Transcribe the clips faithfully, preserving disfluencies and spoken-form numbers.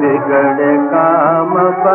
बिगड़े काम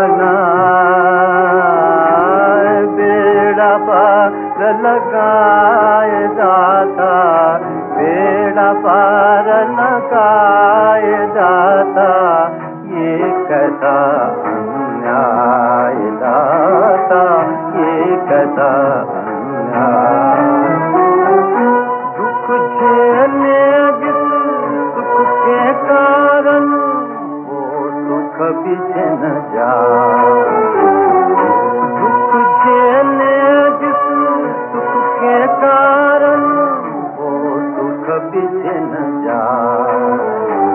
बनाए, बेड़ा पार लगाए दाता, बेड़ा पार लगाए दाता, ये कैसा अन्याय दाता, ये कैसा अन्याय। दुख झेले जिस सुख के कारण, वो सुख भी न जाए। दुख झेले जिस सुख के कारण, वो सुख भी न जाए।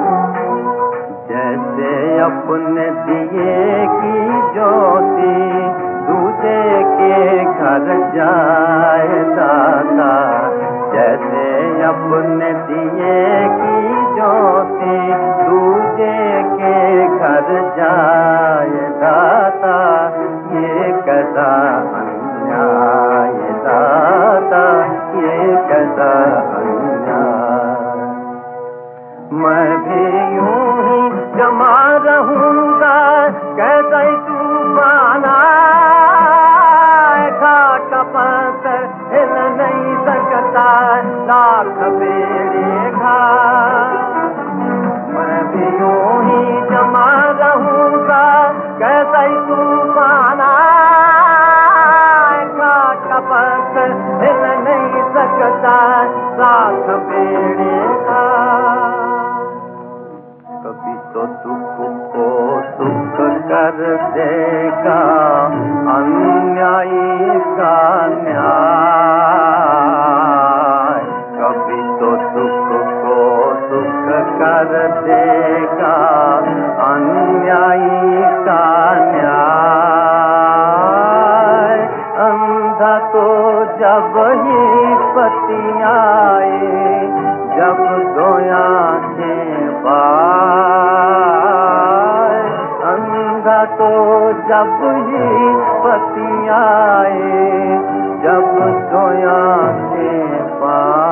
जैसे अपने दिए की ज्योति दूजे के घर जाए दाता, जैसे अपने दिए की ज्योति दूजे के घर जाए दाता, ये कैसा अन्याय दाता, ये कैसा अन्याय। मैं भी यूं ही जमा रहूंगा कैसा ही तूफान आए, घाट पर हिल नहीं सकता लाख बेड़े घाट। मैं भी यूं ही जमा रहूंगा कैसा ही तूफान आए, घाट पर हिल नहीं सकता लाख बेड़े घाट। कभी तो दुख को सुख कर देगा अन्यायी का न्याय, कभी तो दुख को सुख कर देगा अन्यायी का न्याय। अंधा तो जब ही पति आए, जब दो आंखें पाए, अंधा तो जब ही पति आए, जब दो आंखें पाए।